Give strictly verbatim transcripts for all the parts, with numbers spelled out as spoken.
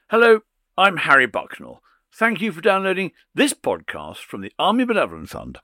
Hello, I'm Harry Bucknell. Thank you for downloading this podcast from the Army Benevolent Fund.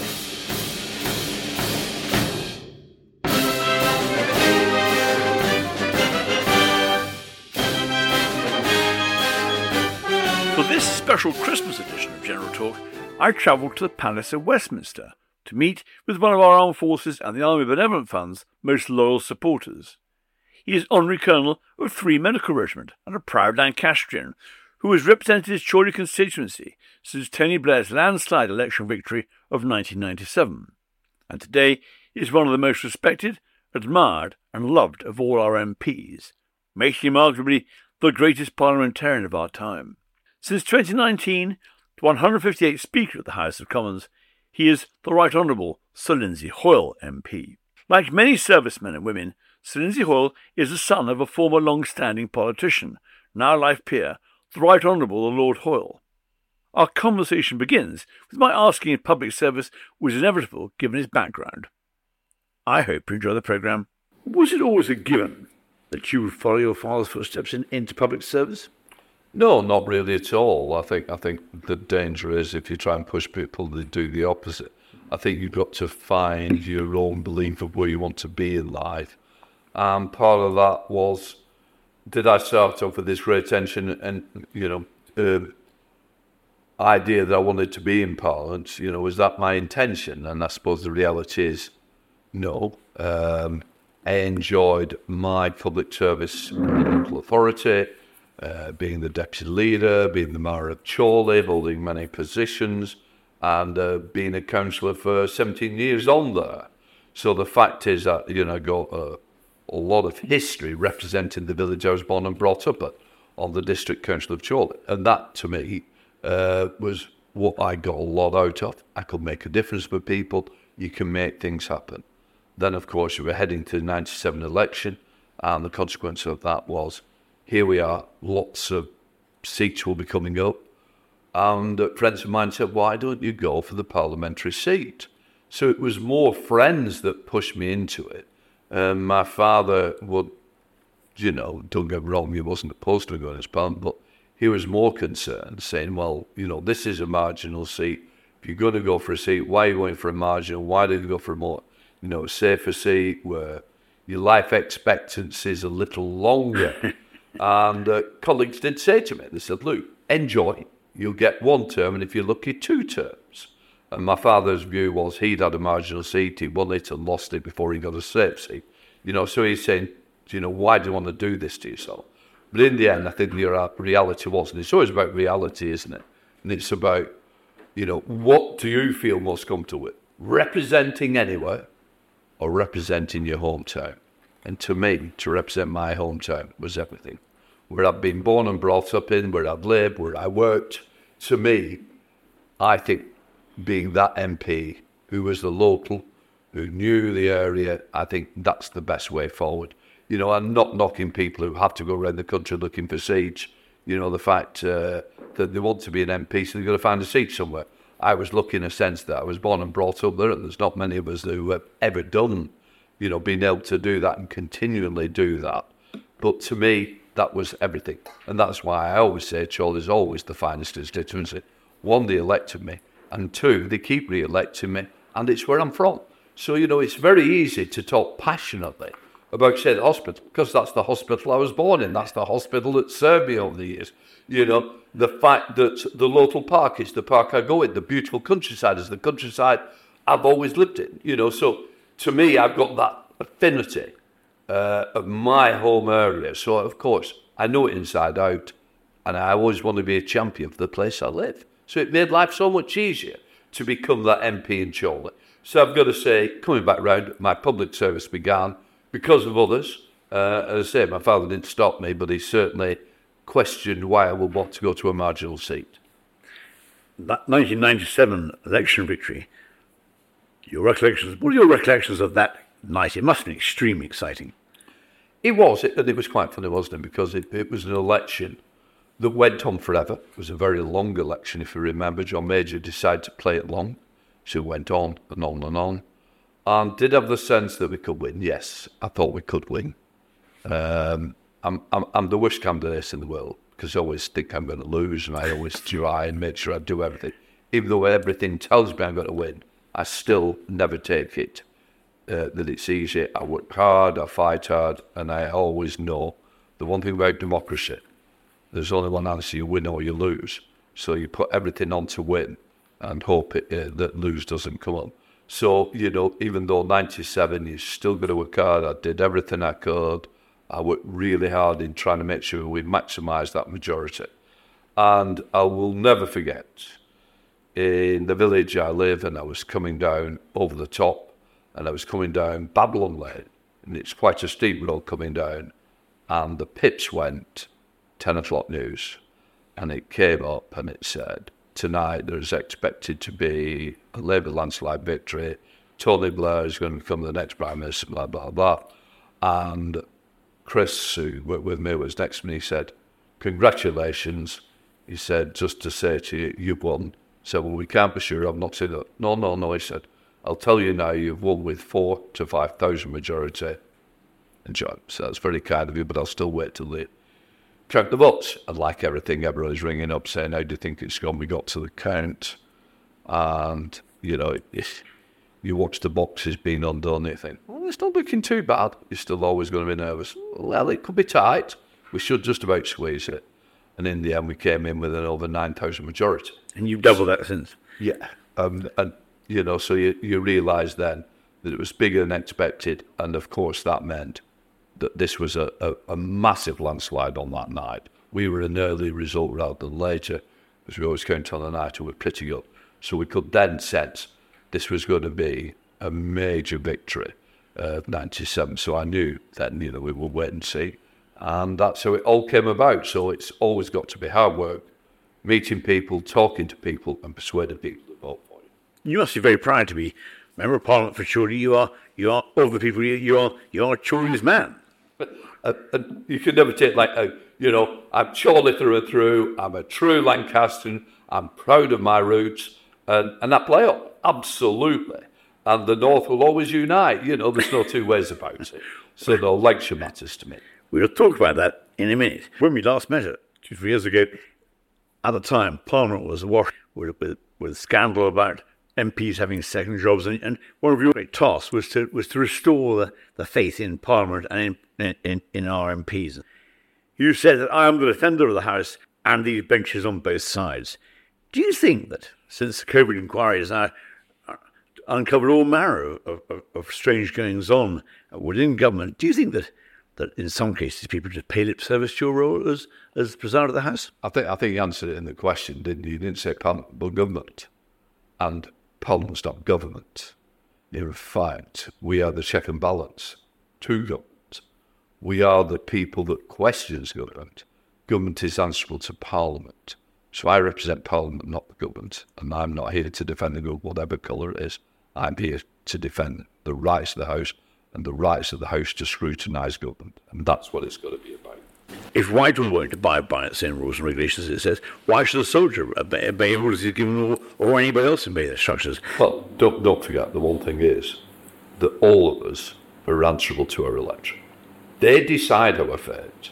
For this special Christmas edition of General Talk, I travelled to the Palace of Westminster to meet with one of our Armed Forces and the Army Benevolent Fund's most loyal supporters. He is Honorary Colonel of three Medical Regiment and a proud Lancastrian who has represented his Chorley constituency since Tony Blair's landslide election victory of nineteen ninety-seven. And today he is one of the most respected, admired and loved of all our M Ps, making him arguably the greatest parliamentarian of our time. Since twenty nineteen, the one hundred fifty-eighth Speaker of the House of Commons, he is the Right Honourable Sir Lindsay Hoyle M P. Like many servicemen and women, Sir Lindsay Hoyle is the son of a former long-standing politician, now life peer, the Right Honourable the Lord Hoyle. Our conversation begins with my asking if public service was inevitable given his background. I hope you enjoy the programme. Was it always a given that you would follow your father's footsteps in, into public service? No, not really at all. I think I think the danger is if you try and push people to do the opposite. I think you've got to find your own belief of where you want to be in life. And part of that was, did I start off with this great tension and, you know, uh, idea that I wanted to be in Parliament? You know, was that my intention? And I suppose the reality is, no. Um, I enjoyed my public service in local authority, uh, being the deputy leader, being the mayor of Chorley, holding many positions, and uh, being a councillor for seventeen years on there. So the fact is that, you know, I got uh, a lot of history representing the village I was born and brought up at, on the District Council of Chorley. And that, to me, uh, was what I got a lot out of. I could make a difference for people. You can make things happen. Then, of course, we were heading to the ninety-seven election, and the consequence of that was, here we are, lots of seats will be coming up. And uh, friends of mine said, why don't you go for the parliamentary seat? So it was more friends that pushed me into it. Um, my father would, you know, don't get me wrong, he wasn't opposed to going as parliament, but he was more concerned, saying, well, you know, this is a marginal seat. If you're going to go for a seat, why are you going for a marginal? Why don't you go for a more, you know, safer seat where your life expectancy is a little longer? And uh, colleagues did say to me, they said, look, enjoy. You'll get one term, and if you're lucky, two terms. And my father's view was he'd had a marginal seat, he won it and lost it before he got a safe seat. You know, so he's saying, you know, why do you want to do this to yourself? But in the end, I think the reality was, and it's always about reality, isn't it? And it's about, you know, what do you feel most comfortable with? Representing anywhere or representing your hometown? And to me, to represent my hometown was everything. Where I've been born and brought up in, where I've lived, where I worked. To me, I think being that M P who was the local, who knew the area, I think that's the best way forward. You know, I'm not knocking people who have to go around the country looking for seats. You know, the fact uh, that they want to be an M P, so they've got to find a seat somewhere. I was lucky in a sense that I was born and brought up there, and there's not many of us who have ever done, you know, being able to do that and continually do that. But to me, that was everything. And that's why I always say Chorley is always the finest constituency. One, they elected me. And two, they keep re-electing me, and it's where I'm from. So, you know, it's very easy to talk passionately about, say, the hospital, because that's the hospital I was born in. That's the hospital that served me over the years. You know, the fact that the local park is the park I go in, the beautiful countryside is the countryside I've always lived in. You know, so to me, I've got that affinity uh, of my home area. So, of course, I know it inside out, and I always want to be a champion for the place I live. So it made life so much easier to become that M P in Chorley. So I've got to say, coming back round, my public service began because of others. Uh, as I say, my father didn't stop me, but he certainly questioned why I would want to go to a marginal seat. That nineteen ninety-seven election victory, your recollections, what are your recollections of that night? It must have been extremely exciting. It was, it, and it was quite funny, wasn't it? Because it, it was an election that went on forever. It was a very long election, if you remember. John Major decided to play it long, so it went on and on and on. And did have the sense that we could win. Yes, I thought we could win. Um, I'm, I'm, I'm the worst candidate in the world. because I always think I'm going to lose, and I always try and make sure I do everything. Even though everything tells me I'm going to win, I still never take it uh, that it's easy. I work hard, I fight hard, and I always know the one thing about democracy, there's only one answer: you win or you lose. So you put everything on to win and hope it, uh, that lose doesn't come up. So, you know, even though ninety-seven, you're still going to work hard. I did everything I could. I worked really hard in trying to make sure we maximise that majority. And I will never forget, in the village I live, and I was coming down over the top, and I was coming down Babylon Lane, and it's quite a steep road coming down, and the pitch went ten o'clock news, and it came up and it said, tonight there is expected to be a Labour landslide victory. Tony Blair is going to become the next Prime Minister, blah, blah, blah. And Chris, who worked with me, was next to me. He said, congratulations. He said, just to say to you, you've won. I said, well, we can't be sure. I'm not saying that. No, no, no. He said, I'll tell you now, you've won with four to five thousand majority. And John, so that's very kind of you, but I'll still wait till they count the votes. And like everything, everybody's ringing up saying, how do you think it's gone? We got to the count. And, you know, if you watch the boxes being undone, you think, well, it's not looking too bad. You're still always going to be nervous. Well, it could be tight. We should just about squeeze it. And in the end, we came in with an over nine thousand majority. And you've doubled that since. Yeah. Um, and, you know, so you, you realise then that it was bigger than expected. And, of course, that meant that this was a, a, a massive landslide on that night. We were an early result rather than later, because we always count on the night and we're pretty good. So we could then sense this was going to be a major victory of ninety-seven. So I knew then, you know, we would wait and see. And that's how it all came about. So it's always got to be hard work, meeting people, talking to people, and persuading people to vote for you. You must be very proud to be Member of Parliament for Chorley. You are, you are, of the people, you, you are, you are Chorley's man. But uh, uh, you can never take like, uh, you know, I'm Chorley through and through. I'm a true Lancastrian. I'm proud of my roots. And, and that play up, absolutely. And the North will always unite. You know, there's no two ways about it. So no, Lancashire matters to me. We'll talk about that in a minute. When we last met it, two, three years ago, at the time, Parliament was awash with, with, with scandal about M Ps having second jobs, and, and one of your great tasks was to was to restore the, the faith in Parliament and in, in, in our M Ps. You said that I am the defender of the House and these benches on both sides. Do you think that, since the COVID inquiry has now uncovered all manner of, of, of strange goings-on within government, do you think that, that in some cases people just pay lip service to your role as, as President of the House? I think I think you answered it in the question, didn't you? You didn't say Parliament, but government. And Parliament's not government. In fact, we are the check and balance to government. We are the people that questions government. Government is answerable to Parliament. So I represent Parliament, not the government. And I'm not here to defend the government, whatever colour it is. I'm here to defend the rights of the House and the rights of the House to scrutinise government. And that's what it's got to be about. If Whitehall won't abide by its own rules and regulations, it says, why should a soldier obey, obey orders he's given, or, or anybody else obey their structures? Well, don't, don't forget, the one thing is that all of us are answerable to our electorate. They decide our fate.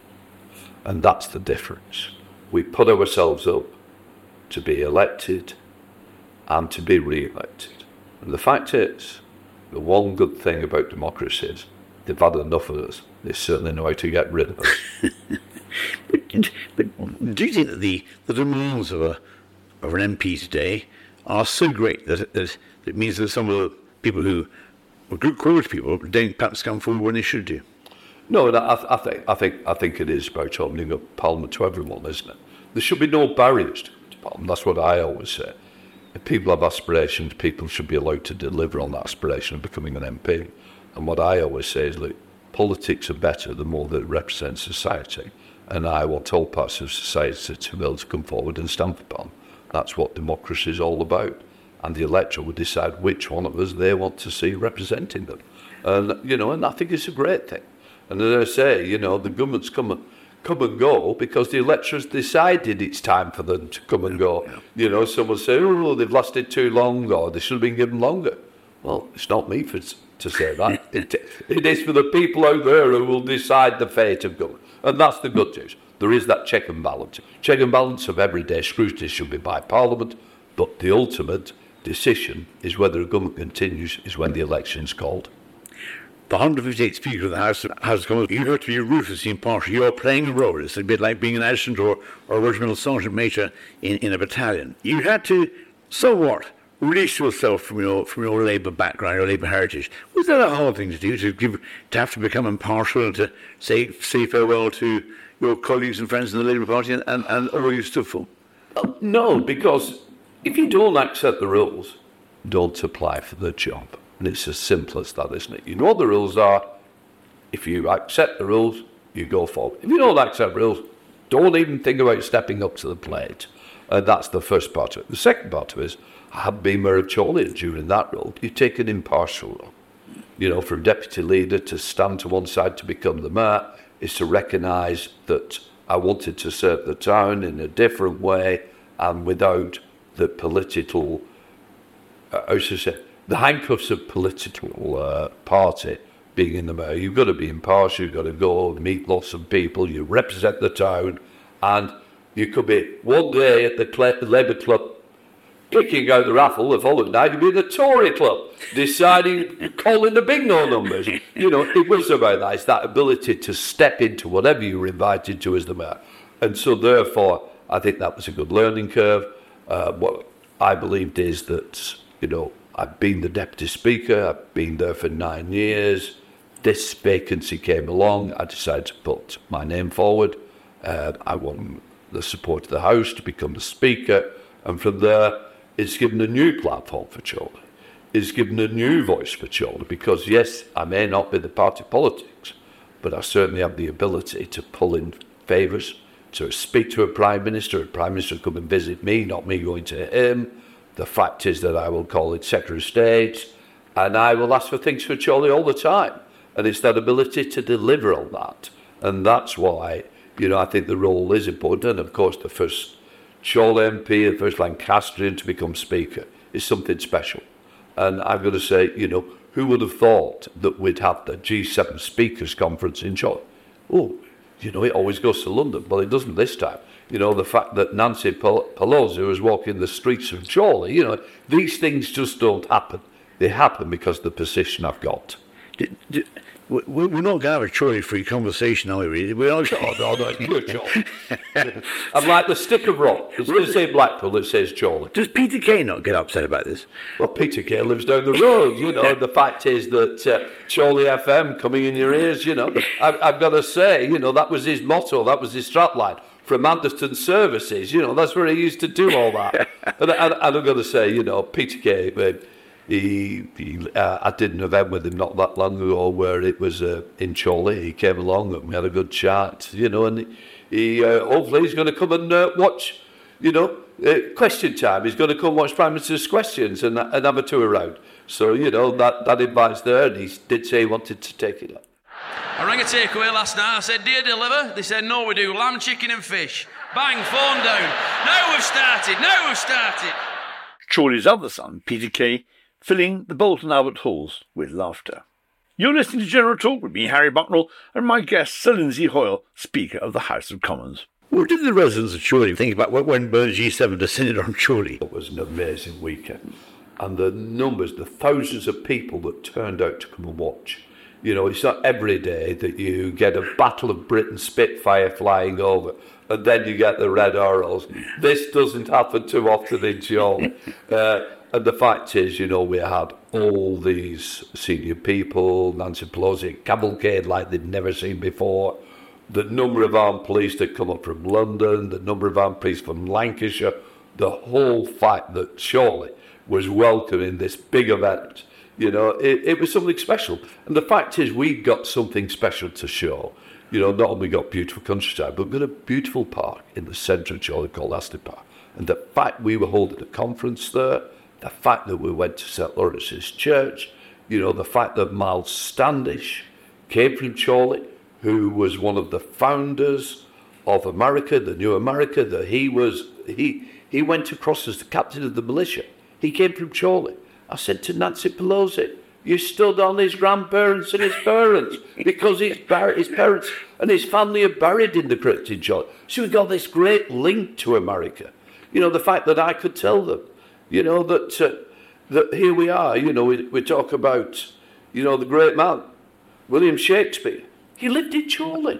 And that's the difference. We put ourselves up to be elected and to be re-elected. And the fact is, the one good thing about democracy is they've had enough of us. They certainly know how to get rid of us. but, but do you think that the, the demands of a of an M P today are so great that it, that it means that some of the people who are good quality people don't perhaps come forward when they should do? No, I, I think I think I think it is about opening up Parliament to everyone, isn't it? There should be no barriers to Parliament. That's what I always say. If people have aspirations, people should be allowed to deliver on that aspiration of becoming an M P. And what I always say is, look, politics are better the more that it represents society. And I want all parts of society to be able to come forward and stand for Parliament. That's what democracy is all about. And the electorate will decide which one of us they want to see representing them. And, you know, and I think it's a great thing. And as I say, you know, the government's come and, come and go because the electorate's decided it's time for them to come and go. Yeah. You know, someone say, oh, they've lasted too long, or they should have been given longer. Well, it's not me for to say that. it, it is for the people out there who will decide the fate of government. And that's the good news. there is that check and balance. Check and balance of everyday scrutiny should be by Parliament, but the ultimate decision is whether a government continues is when the election is called. The one hundred fifty-eighth Speaker of the House has come. You have to be ruthlessly impartial. You're playing a role. It's a bit like being an adjutant or, or a regimental sergeant major in, in a battalion. You had to, so what, release yourself from your from your Labour background, your Labour heritage. Was that a hard thing to do, to give, to have to become impartial and to say say farewell to your colleagues and friends in the Labour Party and, and, and all you stood for? Well, no, because if you don't accept the rules, don't apply for the job. And it's as simple as that, isn't it? You know what the rules are. If you accept the rules, you go forward. If you don't accept the rules, don't even think about stepping up to the plate. And that's the first part of it. The second part of it is, I have been Mayor of Chorley, and during that role, you take an impartial role. You know, from deputy leader to stand to one side to become the mayor is to recognise that I wanted to serve the town in a different way and without the political, uh, how should I say, the handcuffs of political uh, party being in the mayor. You've got to be impartial, you've got to go meet lots of people, you represent the town, and you could be one day at the Cl- Labour Club kicking out the raffle, the following night you'd be in the Tory Club, deciding, calling the bingo numbers. You know, it was about that. It's that ability to step into whatever you were invited to as the mayor. And so therefore, I think that was a good learning curve. Uh, what I believed is that, you know, I've been the Deputy Speaker, I've been there for nine years. This vacancy came along, I decided to put my name forward. Uh, I won the support of the House to become the Speaker, and from there, it's given a new platform for Chorley. It's given a new voice for Chorley, because yes, I may not be the party politics, but I certainly have the ability to pull in favours, to speak to a Prime Minister, a Prime Minister come and visit me, not me going to him. The fact is that I will call it Secretary of State, and I will ask for things for Chorley all the time. And it's that ability to deliver on that. And that's why, you know, I think the role is important. And of course, the first Chorley M P, the first Lancastrian to become Speaker is something special. And I've got to say, you know, who would have thought that we'd have the G seven Speakers Conference in Chorley? Oh, you know, it always goes to London, but it doesn't this time. You know, the fact that Nancy Pelosi was walking the streets of Chorley, you know, these things just don't happen. They happen because of the position I've got. Did, did, we're not going to have a Chorley-free conversation, are we, really? We are. Oh, no, no, it's Chorley. I'm like the stick of rock. It's going to say Blackpool, it says Chorley. Does Peter Kay not get upset about this? Well, Peter Kay lives down the road, you know. The fact is that uh, Chorley F M coming in your ears, you know. I've, I've got to say, you know, that was his motto, that was his strapline. From Anderton Services, you know, that's where he used to do all that. and, and, and I've got to say, you know, Peter Kay, uh, he, he, uh, I did an event with him not that long ago where it was uh, in Chorley. He came along and we had a good chat, you know, and he, he uh, hopefully he's going to come and uh, watch, you know, uh, question time. He's going to come watch Prime Minister's questions and, and have a tour around. So, you know, that, that invite's there, and he did say he wanted to take it up. I rang a takeaway last night. I said, do you deliver? They said, no, we do lamb, chicken and fish. Bang, phone down. Now we've started, now we've started. Chorley's other son, Peter Kay, filling the Bolton Albert halls with laughter. You're listening to General Talk with me, Harry Bucknell, and my guest, Sir Lindsay Hoyle, Speaker of the House of Commons. What did the residents of Chorley think about when G seven descended on Chorley? It was an amazing weekend. And the numbers, the thousands of people that turned out to come and watch. You know, it's not every day that you get a Battle of Britain Spitfire flying over, and then you get the Red Orioles. This doesn't happen too often in Chorley. Uh, and the fact is, you know, we had all these senior people, Nancy Pelosi, cavalcade like they'd never seen before. The number of armed police that come up from London, the number of armed police from Lancashire, the whole fact that Chorley was welcoming this big event. You know, it, it was something special. And the fact is, we got something special to show. You know, not only got beautiful countryside, but we've got a beautiful park in the centre of Chorley called Astley Park. And the fact we were holding a conference there, the fact that we went to Saint Lawrence's Church, you know, the fact that Miles Standish came from Chorley, who was one of the founders of America, the New America, that he was, he, he went across as the captain of the militia. He came from Chorley. I said to Nancy Pelosi, You stood on his grandparents and his parents because his, bar- his parents and his family are buried in the crypt in Georgia. So we've got this great link to America. You know, the fact that I could tell them, you know, that uh, that here we are, you know, we, we talk about, you know, the great man, William Shakespeare. He lived in Chorley.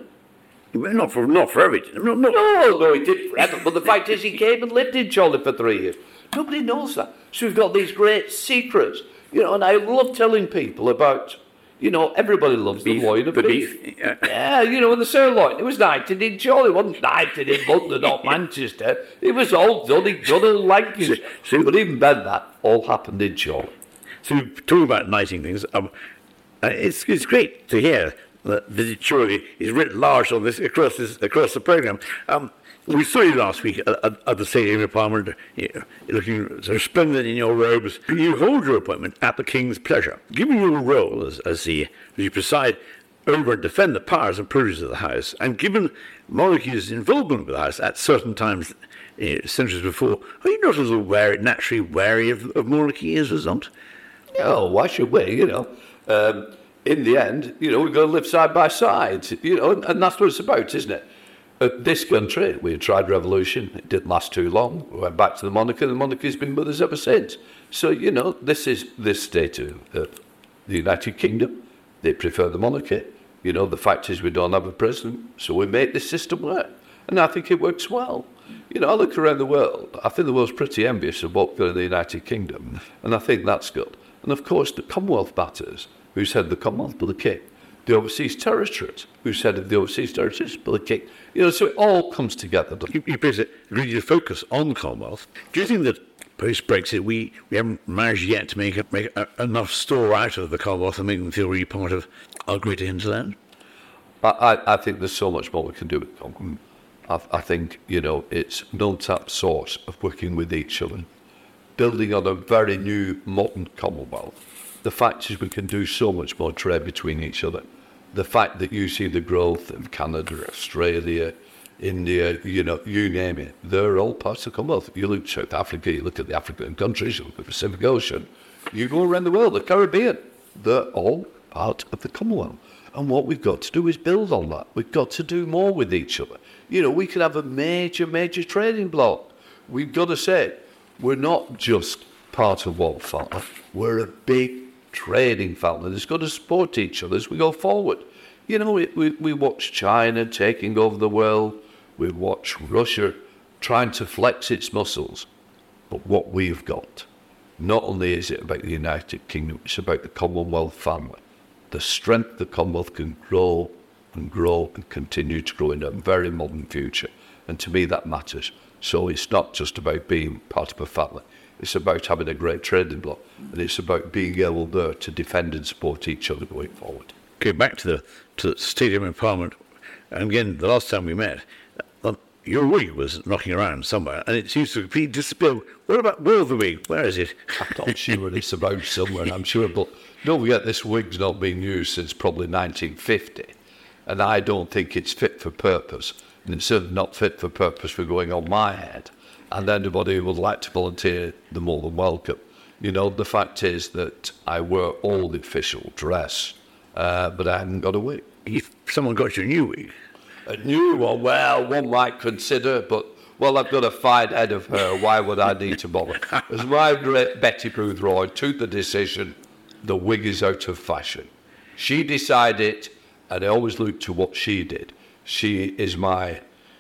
Not for not for everything. No, no. No, no, he did forever. But the fact is, he came and lived in Chorley for three years. Nobody knows that. So we've got these great secrets, you know. And I love telling people about, you know, everybody loves beef, the loin of the beef. beef. Yeah. yeah, you know, and the sirloin. It was knighted in Chorley. It wasn't knighted in London or Manchester. It was all done in done in Lancashire. So, but even then, that all happened in Chorley. So talking about knighting things, um, uh, it's it's great to hear that Visit Chorley is writ large on this across this across the programme. Um, we saw you last week at, at, at the Stadium of Parliament, you know, looking sort of splendid in your robes. You hold your appointment at the King's pleasure. Given your role as, as the as you preside over and defend the powers and privileges of the House, and given monarchy's involvement with the House at certain times, you know, centuries before, are you not a little wary, naturally wary of, of monarchy as a result? Oh, why should we? You know. Um, In the end, you know, we've got to live side by side, you know, and that's what it's about, isn't it? At this country, we had tried revolution. It didn't last too long. We went back to the monarchy, and the monarchy's been with us ever since. So, you know, this is this state of uh, the United Kingdom. They prefer the monarchy. You know, the fact is we don't have a president, so we make this system work. And I think it works well. You know, I look around the world. I think the world's pretty envious of what's going on in the United Kingdom, and I think that's good. And, of course, the Commonwealth matters. Who's head of the Commonwealth? Bill the King. The overseas territories. Who's head of the overseas territories? Bill the King. You know, so it all comes together. You, you basically really to focus on the Commonwealth. Do you think that post-Brexit we, we haven't managed yet to make, a, make a, enough store out of the Commonwealth and make them feel really part of our greater hinterland? I, I, I think there's so much more we can do with the Commonwealth. I, I think, you know, it's no tap source of working with each other, building on a very new modern Commonwealth. The fact is we can do so much more trade between each other. The fact that you see the growth of Canada, Australia, India, you know, you name it, they're all parts of the Commonwealth. You look at South Africa, you look at the African countries, you look at the Pacific Ocean, you go around the world, the Caribbean, they're all part of the Commonwealth. And what we've got to do is build on that. We've got to do more with each other. You know, we could have a major, major trading bloc. We've got to say, we're not just part of one family, we're a big trading family that's got to support each other as we go forward. You know, we, we, we watch China taking over the world, we watch Russia trying to flex its muscles, but what we've got, not only is it about the United Kingdom, it's about the Commonwealth family. The strength the Commonwealth can grow and grow and continue to grow in a very modern future, and to me that matters. So it's not just about being part of a family. It's about having a great trading bloc, and it's about being able there to defend and support each other going forward. Okay, back to the to the Stadium in Parliament, and again, the last time we met, uh, your wig was knocking around somewhere, and it seems to completely disappear. What about where the wig? Where is it? I'm not sure it's about somewhere, I'm sure, but don't forget this wig's not been used since probably nineteen fifty, and I don't think it's fit for purpose, and it's certainly not fit for purpose for going on my head. And anybody who would like to volunteer, they're more than welcome. You know, the fact is that I wear all the official dress, uh, but I haven't got a wig. If someone got you a new wig? A new one? Well, one might consider, but, well, I've got a fine head of hair. Why would I need to bother? As my great Betty Boothroyd took the decision, the wig is out of fashion. She decided, and I always look to what she did. She is my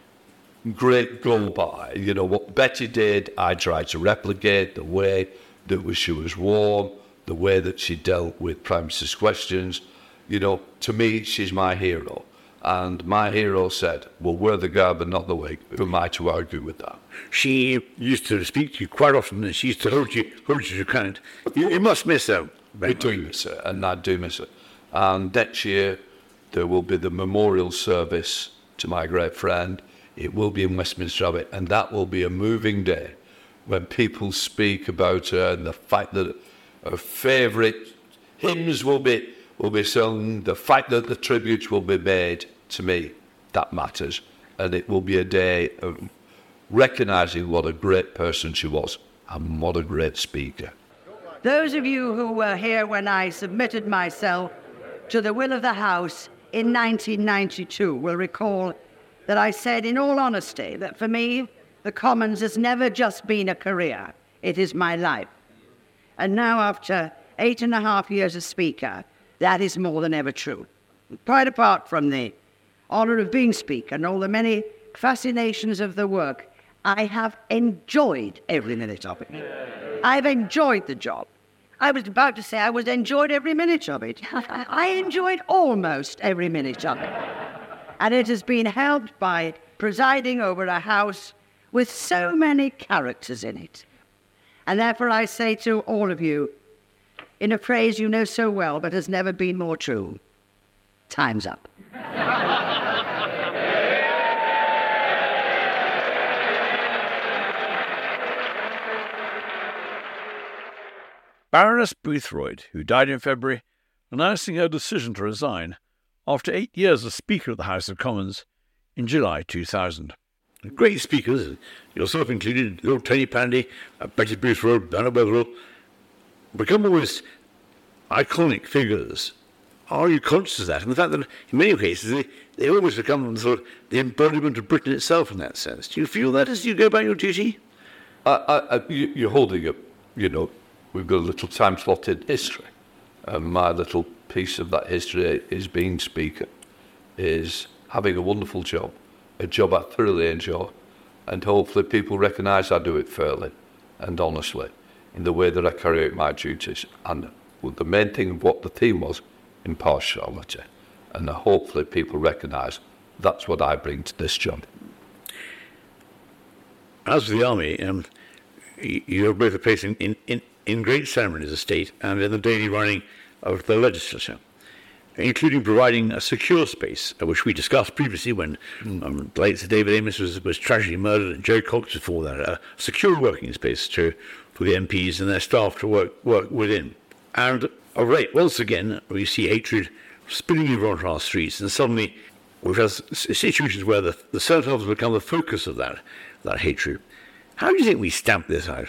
great go by. You know, what Betty did, I tried to replicate the way that she was warm, the way that she dealt with Prime Minister's questions. You know, to me, she's my hero. And my hero said, well, wear the garb and not the wig. Who am I to argue with that? She used to speak to you quite often, and she used to hold you, hold you to account. You, you must miss her. We do miss her, and I do miss her. And next year, there will be the memorial service to my great friend. It will be in Westminster Abbey, and that will be a moving day when people speak about her and the fact that her favourite hymns will be will be sung, the fact that the tributes will be made. To me, that matters, and it will be a day of recognising what a great person she was and what a great speaker. Those of you who were here when I submitted myself to the will of the House in nineteen ninety-two will recall that I said in all honesty that for me, the Commons has never just been a career, it is my life. And now, after eight and a half years as Speaker, that is more than ever true. Quite apart from the honour of being Speaker and all the many fascinations of the work, I have enjoyed every minute of it. I've enjoyed the job. I was about to say I was enjoyed every minute of it. I enjoyed almost every minute of it. And it has been helped by presiding over a House with so many characters in it. And therefore I say to all of you, in a phrase you know so well but has never been more true, time's up. Baroness Boothroyd, who died in February, announcing her decision to resign after eight years as Speaker of the House of Commons in July two thousand. Great speakers, yourself included, Lord Tony Pandy, uh, Betty Boothroyd, Donna Wetherell, become always iconic figures. Are you conscious of that? And the fact that in many cases they, they almost become sort of the embodiment of Britain itself in that sense. Do you feel that as you go about your duty? I, I, I, you- you're holding up, you know, we've got a little time slot in history. And my little piece of that history is being Speaker, is having a wonderful job, a job I thoroughly enjoy, and hopefully people recognise I do it fairly and honestly in the way that I carry out my duties. And the main thing of what the theme was, impartiality. And hopefully people recognise that's what I bring to this job. As for the army, um, y- you're both a place in, in, in, in great ceremonies of state and in the daily running of the legislature, including providing a secure space, uh, which we discussed previously when um, the late Sir David Amos was, was tragically murdered, and Joe Cox before that, a secure working space to, for the M Ps and their staff to work, work within. And of late, once again, we see hatred spilling over onto our streets, and suddenly we've had situations where the, the Senate has become the focus of that, that hatred. How do you think we stamp this out?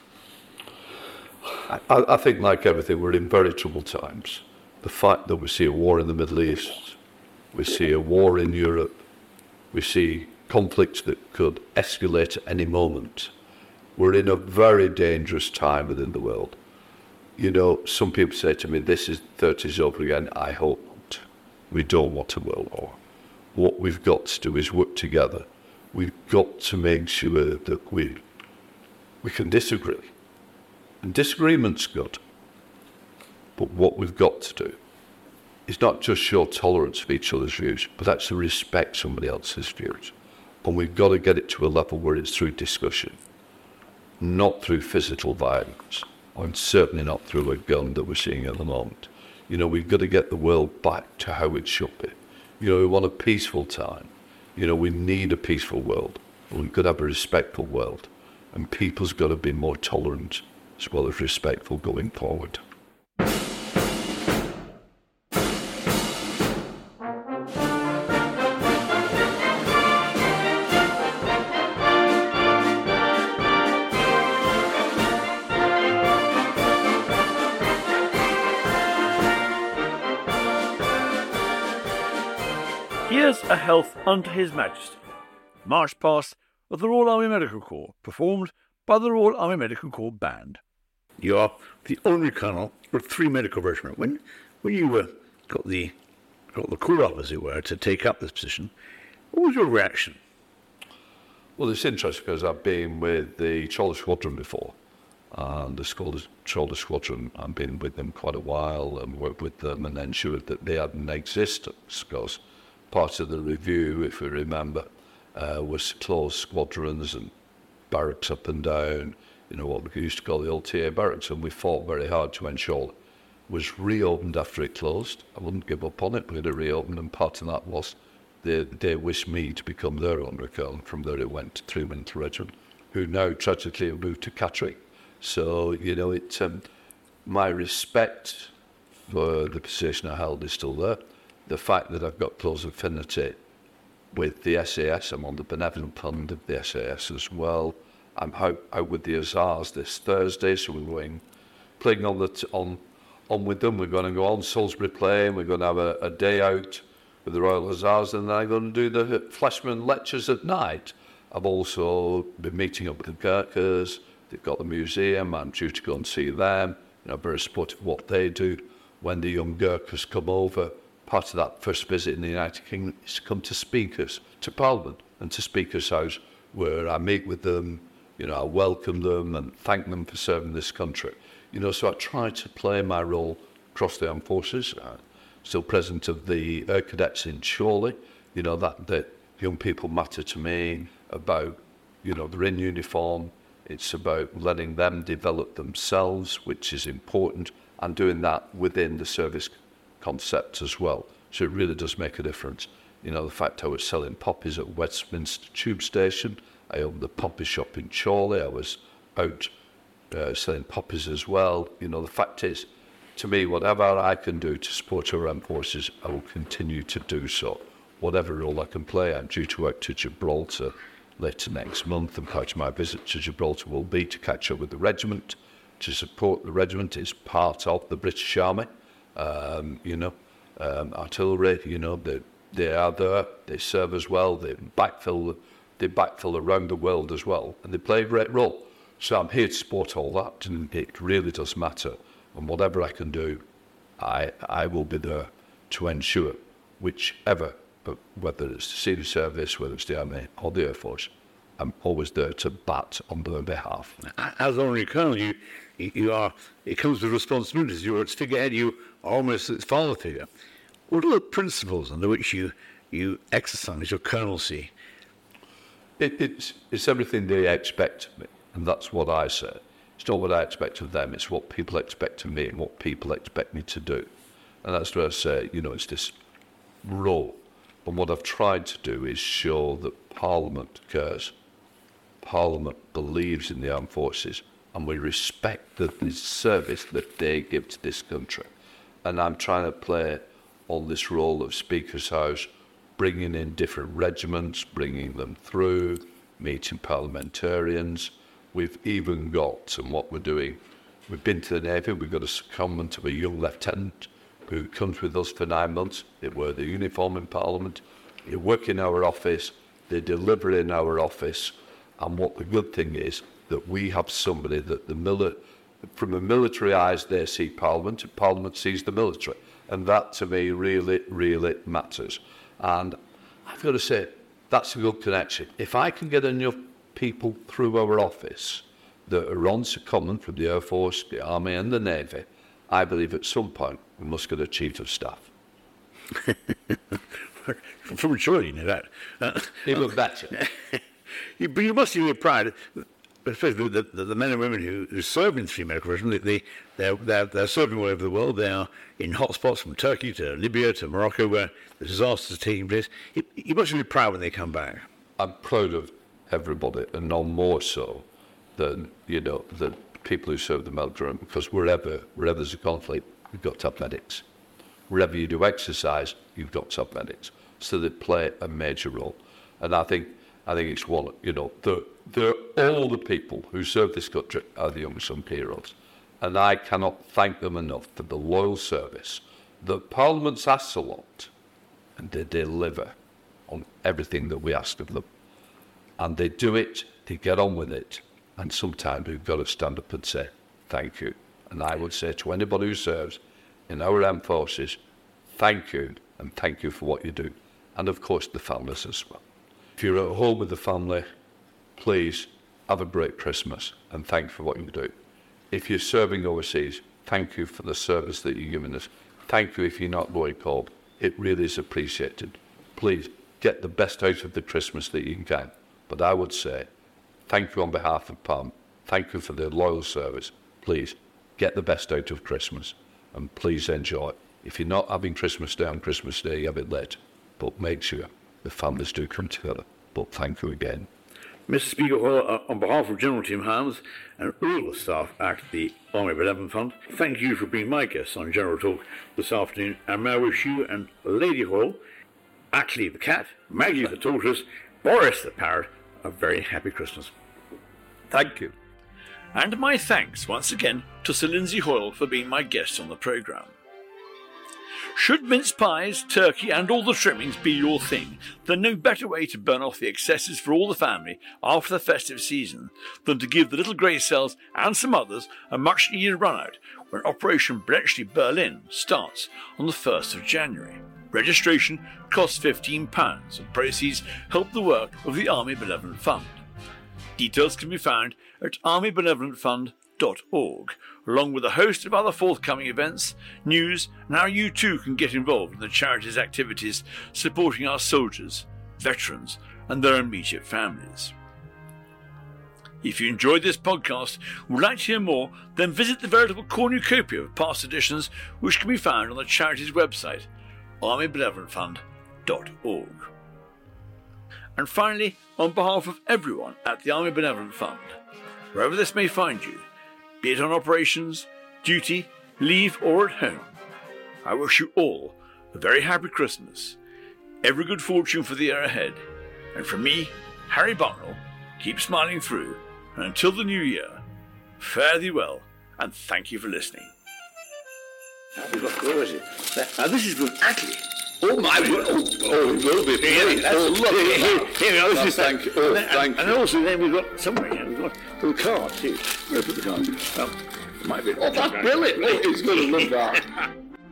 I, I think, like everything, we're in very troubled times. The fact that we see a war in the Middle East, we see a war in Europe, we see conflicts that could escalate at any moment. We're in a very dangerous time within the world. You know, some people say to me, this is thirties over again. I hope not. We don't want a world war. What we've got to do is work together. We've got to make sure that we, we can disagree. And disagreement's good. But what we've got to do is not just show tolerance of each other's views, but actually respect somebody else's views. And we've got to get it to a level where it's through discussion, not through physical violence, and certainly not through a gun that we're seeing at the moment. You know, we've got to get the world back to how it should be. You know, we want a peaceful time. You know, we need a peaceful world. We've got to have a respectful world. And people's got to be more tolerant as well as respectful going forward. Here's a health unto His Majesty. March past of the Royal Army Medical Corps, performed by the Royal Army Medical Corps Band. You are the honorary colonel of three medical regiment. When, when you uh, got the got the call up, as it were, to take up this position, what was your reaction? Well, it's interesting because I've been with the Shoulder Squadron before, and the Shoulder Squadron, I've been with them quite a while and worked with them and ensured that they had an existence, because part of the review, if we remember, uh, was closed squadrons and barracks up and down, you know, what we used to call the old T A barracks, and we fought very hard to ensure it was reopened after it closed. I wouldn't give up on it. We had it reopened, and part of that was they, they wished me to become their honorary colonel. From there it went to Three Minute Regiment, who now tragically have moved to Catterick. So, you know, it, um, my respect for the position I held is still there. The fact that I've got close affinity with the S A S, I'm on the benevolent fund of the S A S as well. I'm out, out with the Azars this Thursday, so we're going playing on the t- on on with them. We're going to go on Salisbury Plain. We're going to have a, a day out with the Royal Hussars, and then I'm going to do the Fleshman lectures at night. I've also been meeting up with the Gurkhas. They've got the museum. I'm due to go and see them. You know, very supportive of what they do. When the young Gurkhas come over, part of that first visit in the United Kingdom is to come to Speakers, to Parliament, and to Speakers House, where I meet with them, you know, I welcome them and thank them for serving this country. You know, so I try to play my role across the armed forces. I'm still president of the Air Cadets in Chorley. You know, that, that young people matter to me about, you know, they're in uniform. It's about letting them develop themselves, which is important, and doing that within the service concept as well. So it really does make a difference. You know, the fact I was selling poppies at Westminster Tube Station, I owned the poppy shop in Chorley, I was out uh, selling poppies as well. You know, the fact is, to me, whatever I can do to support our armed forces, I will continue to do so. Whatever role I can play, I'm due to work to Gibraltar later next month, and part of my visit to Gibraltar will be to catch up with the regiment, to support the regiment. Is part of the British Army, um, you know, um, artillery, you know, they, they are there, they serve as well, they backfill, they backfill around the world as well, and they play a great role. So I'm here to support all that, and it really does matter. And whatever I can do, I I will be there to ensure, whichever, but whether it's the Civil Service, whether it's the Army or the Air Force, I'm always there to bat on their behalf. As honorary colonel, you, you are, it comes with responsibilities. You're at figurehead, you are almost its father figure. What are the principles under which you, you exercise your colonelcy? It, it's, it's everything they expect of me, and that's what I say. It's not what I expect of them, it's what people expect of me and what people expect me to do. And that's where I say, you know, it's this role. And what I've tried to do is show that Parliament cares. Parliament believes in the armed forces, and we respect the, the service that they give to this country. And I'm trying to play on this role of Speaker's House, bringing in different regiments, bringing them through, meeting parliamentarians. We've even got, and what we're doing, we've been to the Navy, we've got a secondment of a young lieutenant who comes with us for nine months. They wear the uniform in Parliament, they work in our office, they deliver in our office, and what the good thing is, that we have somebody that the mili- from the military eyes they see Parliament, and Parliament sees the military. And that to me really, really matters. And I've got to say, that's a good connection. If I can get enough people through our office that are on secondment from the Air Force, the Army and the Navy, I believe at some point we must get a chief of staff. From sure you know that. Uh, Even better. you, but you must be proud, especially the, the, the men and women who, who serve in three medical regiments. They, they're, they're, they're serving all over the world. They are in hotspots from Turkey to Libya to Morocco where the disasters are taking place. You, you must be proud when they come back. I'm proud of everybody, and no more so than, you know, the people who serve the military, because wherever, wherever there's a conflict, you've got to have medics. Wherever you do exercise, you've got to have medics. So they play a major role. And I think I think it's one, you know, they're, they're all the people who serve this country are the unsung heroes. And I cannot thank them enough for the loyal service. The Parliament's asked a lot, and they deliver on everything that we ask of them. And they do it, they get on with it, and sometimes we've got to stand up and say, thank you. And I would say to anybody who serves in our armed forces, thank you, and thank you for what you do. And of course, the families as well. If you're at home with the family, please have a great Christmas, and thank you for what you do. If you're serving overseas, thank you for the service that you're giving us. Thank you if you're not going called. It really is appreciated. Please get the best out of the Christmas that you can. But I would say, thank you on behalf of Parliament. Thank you for the loyal service. Please get the best out of Christmas, and please enjoy it. If you're not having Christmas Day on Christmas Day, you have it late. But make sure the families do come together. But thank you again. Mister Speaker, well, on behalf of General Tim Harms and all the staff at the Army Benevolent Fund, thank you for being my guest on General Talk this afternoon. And may I wish you and Lady Hall, Ackley the cat, Maggie the tortoise, Boris the parrot, a very happy Christmas. Thank you. And my thanks once again to Sir Lindsay Hoyle for being my guest on the programme. Should mince pies, turkey and all the trimmings be your thing, then no better way to burn off the excesses for all the family after the festive season than to give the little grey cells and some others a much needed run out when Operation Bletchley Berlin starts on the first of January. Registration costs fifteen pounds and proceeds help the work of the Army Benevolent Fund. Details can be found at army benevolent fund dot org, along with a host of other forthcoming events, news, and how you too can get involved in the charity's activities supporting our soldiers, veterans, and their immediate families. If you enjoyed this podcast and would like to hear more, then visit the veritable cornucopia of past editions which can be found on the charity's website, army benevolent fund dot org. And finally, on behalf of everyone at the Army Benevolent Fund, wherever this may find you, be it on operations, duty, leave or at home, I wish you all a very happy Christmas, every good fortune for the year ahead, and from me, Harry Bucknell, keep smiling through, and until the new year, fare thee well, and thank you for listening. Now we've got, where is it? Now this is from Atlee. Oh my word! Oh, oh, it will be. Here, oh, look, here, here, here we are. This is thank you. Oh, and, thank and you. also then we've got somewhere here, we've got the cards here. Where put the cards? Well, it might be. Oh, that's brilliant! Oh, he's going to love that.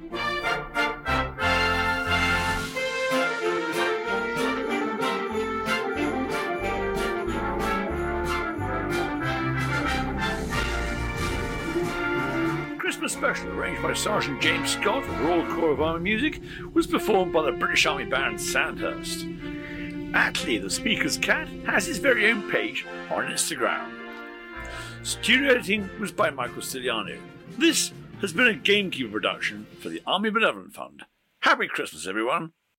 Christmas special arranged by Sergeant James Scott of the Royal Corps of Army Music was performed by the British Army Band Sandhurst. Atlee, the Speaker's Cat, has his very own page on Instagram. Studio editing was by Michael Stiliano. This has been a Gamekeeper production for the Army Benevolent Fund. Happy Christmas, everyone!